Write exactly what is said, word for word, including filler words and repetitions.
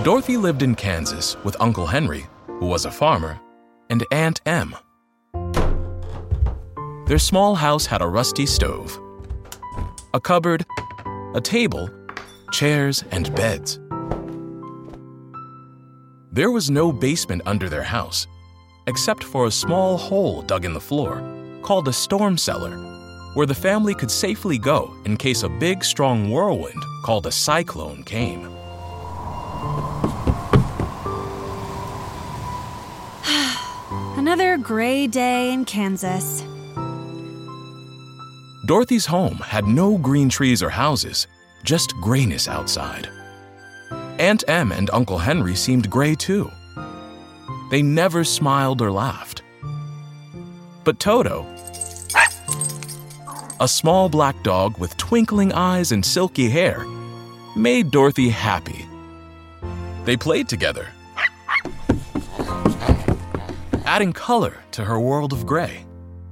Dorothy lived in Kansas with Uncle Henry, who was a farmer, and Aunt Em. Their small house had a rusty stove, a cupboard, a table, chairs, and beds. There was no basement under their house, except for a small hole dug in the floor called a storm cellar, where the family could safely go in case a big, strong whirlwind called a cyclone came. Another gray day in Kansas. Dorothy's home had no green trees or houses, just grayness outside. Aunt Em and Uncle Henry seemed gray too. They never smiled or laughed. But Toto, a small black dog with twinkling eyes and silky hair, made Dorothy happy. They played together, adding color to her world of gray.